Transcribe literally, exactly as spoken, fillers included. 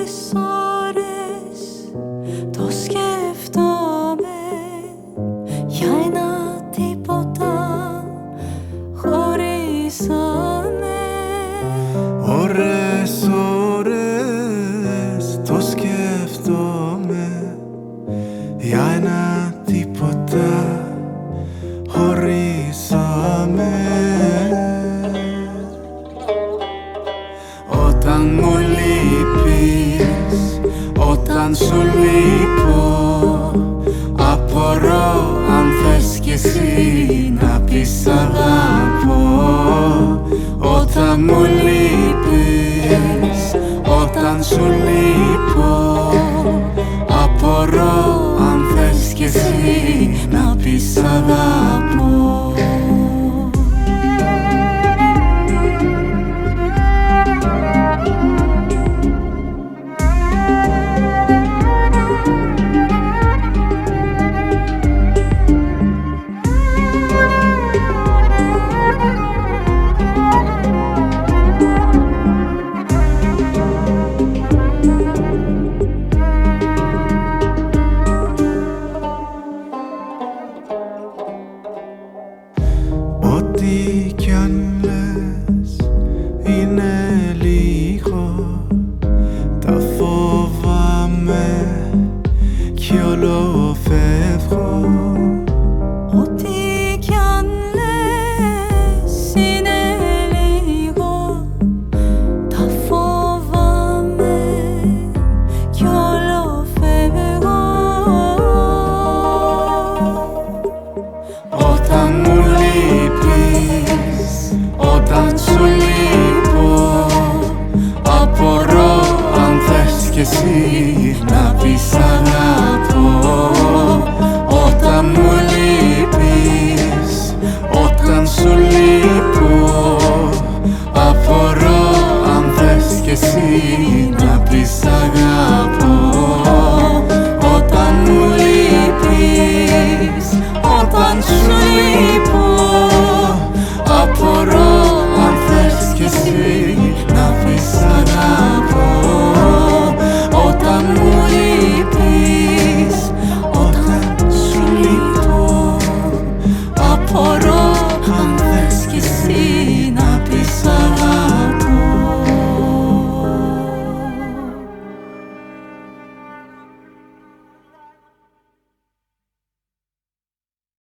Ώρες, ώρες το σκέφτομαι για ένα τίποτα χωρίσαμε. Ώρες, ώρες το σκέφτομαι για ένα τίποτα χωρίσαμε. Όταν μου λείπεις, όταν σου λείπω, απορώ αν θες κι εσύ να πεις αγαπώ. Όταν μου λείπεις, όταν σου λείπω, απορώ αν θες κι εσύ να πεις αγαπώ.